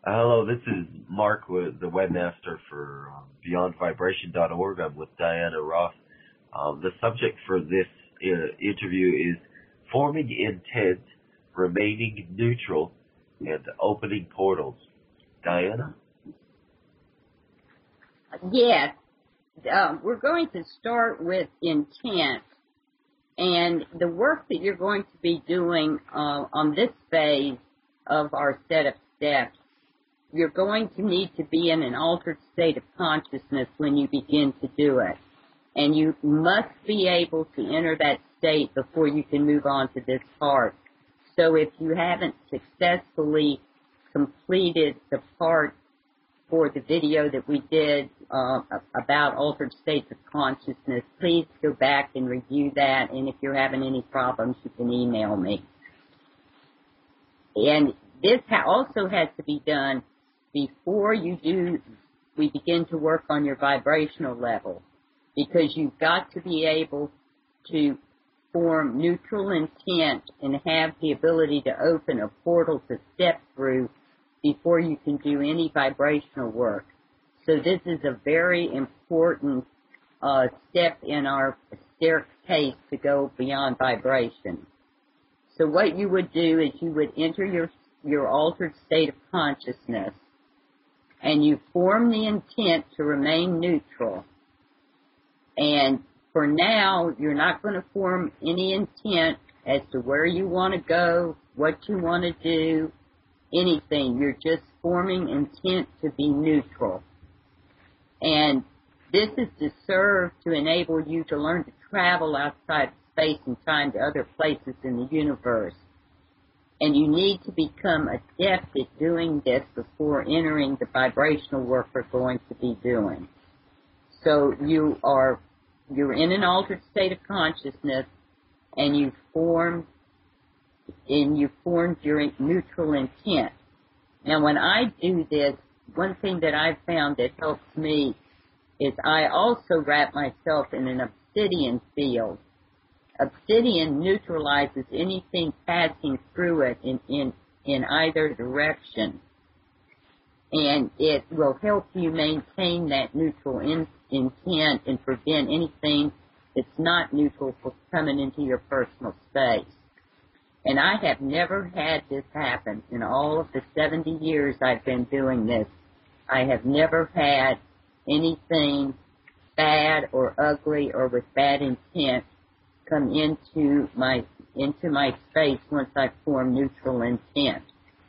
Hello, this is Mark, with the webmaster for BeyondVibration.org. I'm with Diana Ross. The subject for this interview is forming intent, remaining neutral, and opening portals. Diana? Yes, we're going to start with intent, and the work that you're going to be doing on this phase of our set of steps. You're going to need to be in an altered state of consciousness when you begin to do it. And you must be able to enter that state before you can move on to this part. So if you haven't successfully completed the part for the video that we did about altered states of consciousness, please go back and review that. And if you're having any problems, you can email me. And this also has to be done before we begin to work on your vibrational level, because you've got to be able to form neutral intent and have the ability to open a portal to step through before you can do any vibrational work. So this is a very important step in our staircase to go beyond vibration. So what you would do is you would enter your altered state of consciousness, and you form the intent to remain neutral. And for now, you're not going to form any intent as to where you want to go, what you want to do, anything. You're just forming intent to be neutral. And this is to serve to enable you to learn to travel outside space and time to other places in the universe. And you need to become adept at doing this before entering the vibrational work we're going to be doing. So you're in an altered state of consciousness, and you've formed your neutral intent. Now, when I do this, one thing that I've found that helps me is I also wrap myself in an obsidian field. Obsidian neutralizes anything passing through it in either direction. And it will help you maintain that neutral intent and prevent anything that's not neutral from coming into your personal space. And I have never had this happen. In all of the 70 years I've been doing this, I have never had anything bad or ugly or with bad intent come into my space once I form neutral intent.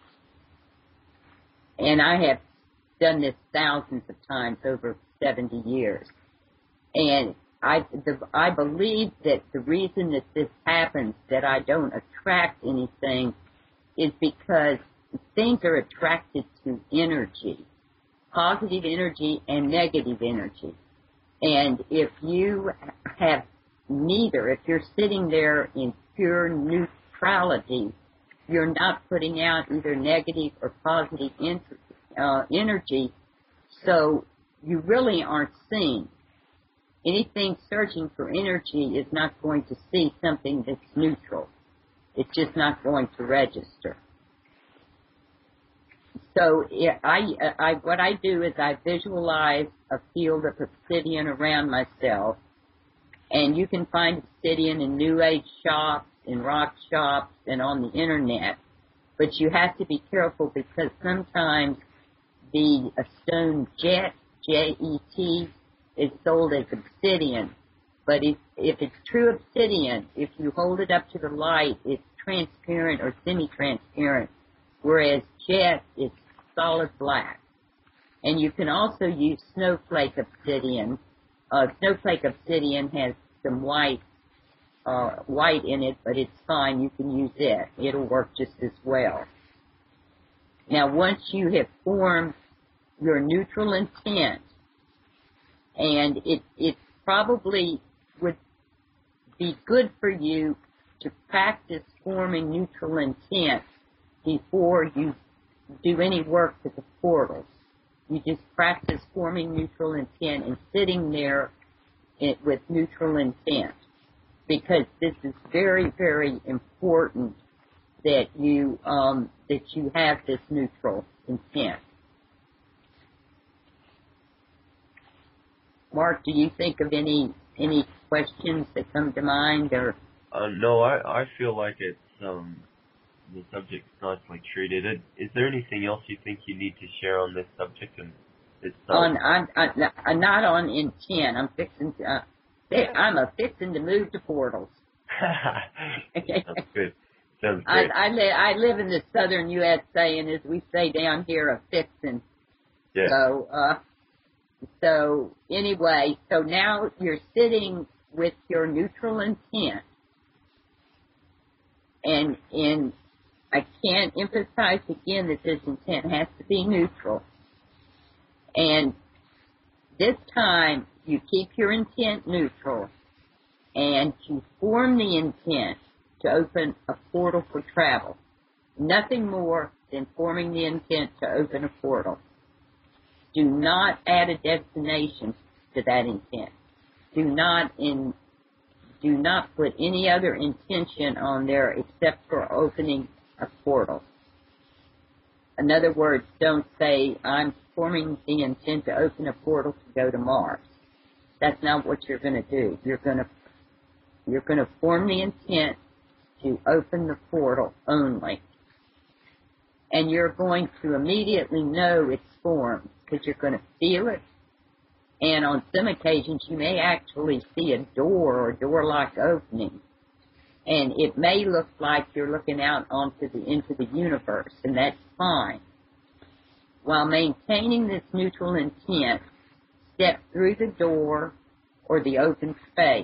And I have done this thousands of times over 70 years. And I believe that the reason that this happens, that I don't attract anything, is because things are attracted to energy, positive energy and negative energy. And if you have neither, if you're sitting there in pure neutrality, you're not putting out either negative or positive energy, so you really aren't seeing. Anything searching for energy is not going to see something that's neutral. It's just not going to register. So what I do is I visualize a field of obsidian around myself, and you can find obsidian in New Age shops, in rock shops, and on the Internet. But you have to be careful, because sometimes the stone jet, J-E-T, is sold as obsidian. But if it's true obsidian, if you hold it up to the light, it's transparent or semi-transparent, whereas jet is solid black. And you can also use snowflake obsidian. Snowflake obsidian has some white in it, but it's fine. You can use it. It'll work just as well. Now, once you have formed your neutral intent, and it probably would be good for you to practice forming neutral intent before you do any work to the portals. You just practice forming neutral intent and sitting there with neutral intent, because this is very, very important that you have this neutral intent. Mark, do you think of any questions that come to mind, or? No, I feel like it's the subject's nicely treated. Is there anything else you think you need to share on this subject? And it's I'm not on intent. I'm fixing to move to portals. Sounds good. Sounds great. I live in the southern USA, and as we say down here, a fixin'. Yeah. So anyway, so now you're sitting with your neutral intent, and I can't emphasize again that this intent has to be neutral. And this time, you keep your intent neutral, and you form the intent to open a portal for travel. Nothing more than forming the intent to open a portal. Do not add a destination to that intent. Do not put any other intention on there except for opening a portal. In other words, don't say, I'm forming the intent to open a portal to go to Mars. That's not what you're going to do. You're going to form the intent to open the portal only. And you're going to immediately know it's formed because you're going to feel it. And on some occasions, you may actually see a door or door-like opening. And it may look like you're looking out into the universe, and that's fine. While maintaining this neutral intent, step through the door or the open space.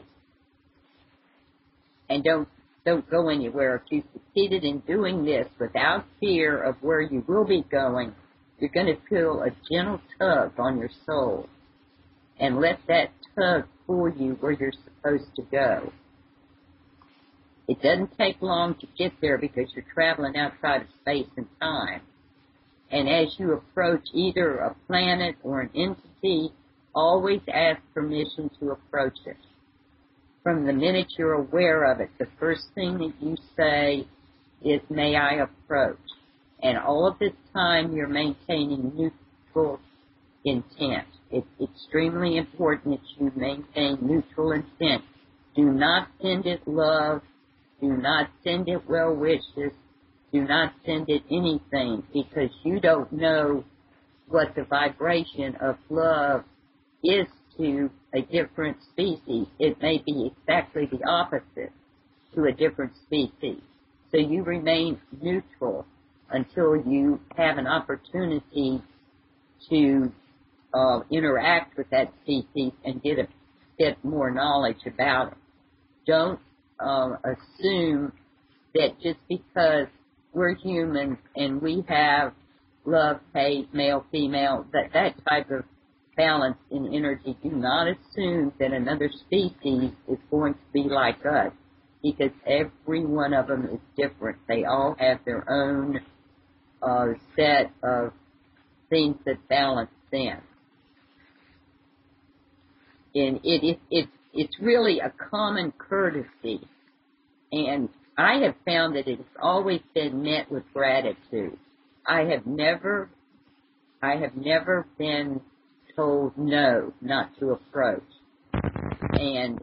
And don't go anywhere. If you succeeded in doing this without fear of where you will be going, you're going to feel a gentle tug on your soul. And let that tug pull you where you're supposed to go. It doesn't take long to get there because you're traveling outside of space and time. And as you approach either a planet or an entity, always ask permission to approach it. From the minute you're aware of it, the first thing that you say is, may I approach? And all of this time you're maintaining neutral intent. It's extremely important that you maintain neutral intent. Do not send it love. Do not send it well wishes. Do not send it anything, because you don't know what the vibration of love is to a different species. It may be exactly the opposite to a different species. So you remain neutral until you have an opportunity to interact with that species and get a bit more knowledge about it. Don't assume that just because we're humans and we have love, hate, male, female, that type of balance in energy, do not assume that another species is going to be like us, because every one of them is different. They all have their own set of things that balance them. And it's really a common courtesy, and I have found that it has always been met with gratitude. I have never been told no, not to approach. And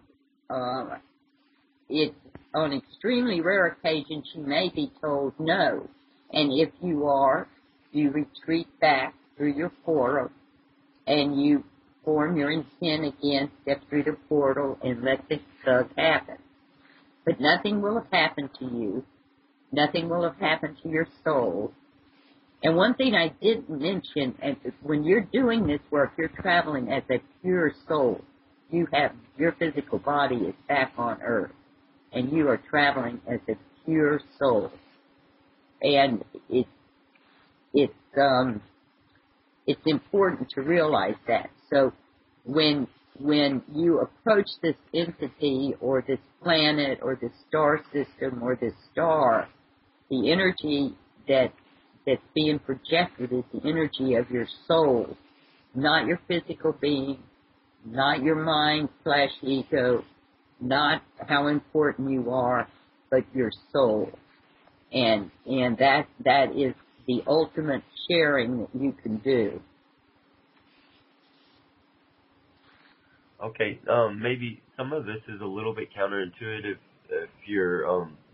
it's on extremely rare occasions you may be told no. And if you are, you retreat back through your portal and you form your intent again, step through the portal, and let this tug happen. But nothing will have happened to you. Nothing will have happened to your soul. And one thing I didn't mention, when you're doing this work, you're traveling as a pure soul. Your physical body is back on Earth, and you are traveling as a pure soul. And it's important to realize that. So when you approach this entity or this planet or this star system or this star, the energy that's being projected is the energy of your soul, not your physical being, not your mind/ego, not how important you are, but your soul. and that is the ultimate sharing that you can do. Okay, maybe some of this is a little bit counterintuitive if you're,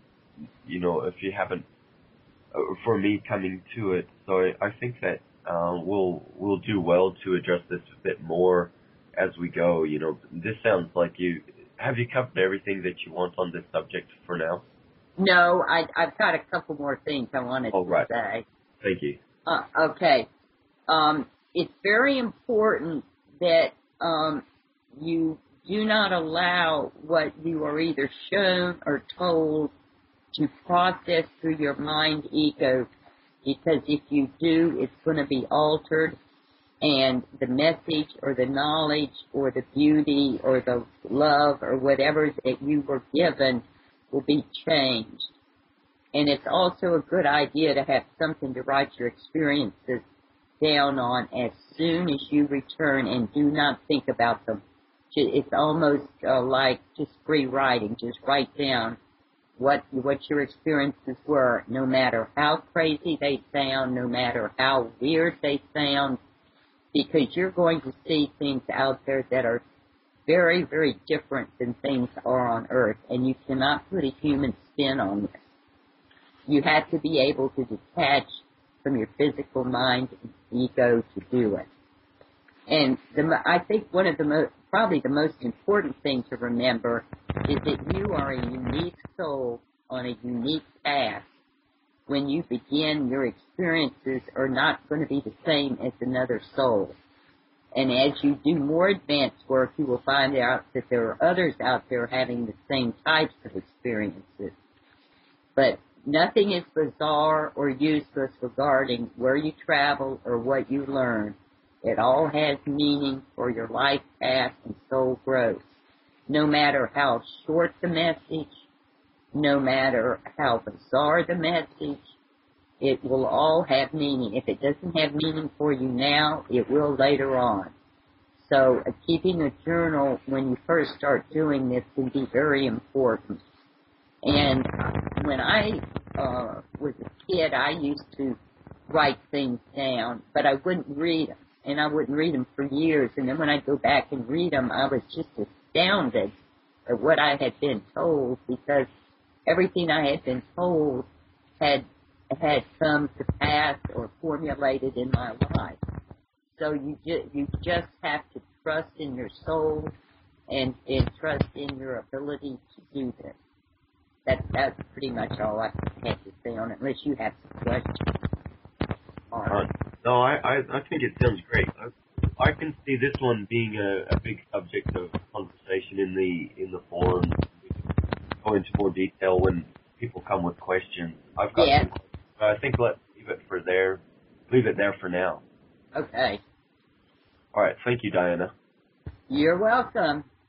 if you haven't, for me coming to it. So I think that we'll do well to address this a bit more as we go. This sounds like have you covered everything that you want on this subject for now? No, I've got a couple more things I wanted to say. Thank you. Okay. It's very important that you do not allow what you are either shown or told to process through your mind ego, because if you do, it's going to be altered, and the message or the knowledge or the beauty or the love or whatever that you were given will be changed. And it's also a good idea to have something to write your experiences down on as soon as you return, and do not think about them. It's almost like just free writing. Just write down what your experiences were, no matter how crazy they sound, no matter how weird they sound, because you're going to see things out there that are very, very different than things are on Earth, and you cannot put a human spin on this. You have to be able to detach from your physical mind and ego to do it. And I think one of probably the most important thing to remember is that you are a unique soul on a unique path. When you begin, your experiences are not going to be the same as another soul. And as you do more advanced work, you will find out that there are others out there having the same types of experiences. But nothing is bizarre or useless regarding where you travel or what you learn. It all has meaning for your life path and soul growth. No matter how short the message, no matter how bizarre the message, it will all have meaning. If it doesn't have meaning for you now, it will later on. So keeping a journal when you first start doing this can be very important. And when I was a kid, I used to write things down, but I wouldn't read them. And I wouldn't read them for years. And then when I go back and read them, I was just astounded at what I had been told, because everything I had been told had come to pass or formulated in my life. So you just have to trust in your soul and trust in your ability to do this. That's pretty much all I had to say on it, unless you have some questions. All right. No, I think it sounds great. I can see this one being a big subject of conversation in the forum. We can go into more detail when people come with questions. I've got some questions, but I think let's leave it there for now. Okay. All right. Thank you, Diana. You're welcome.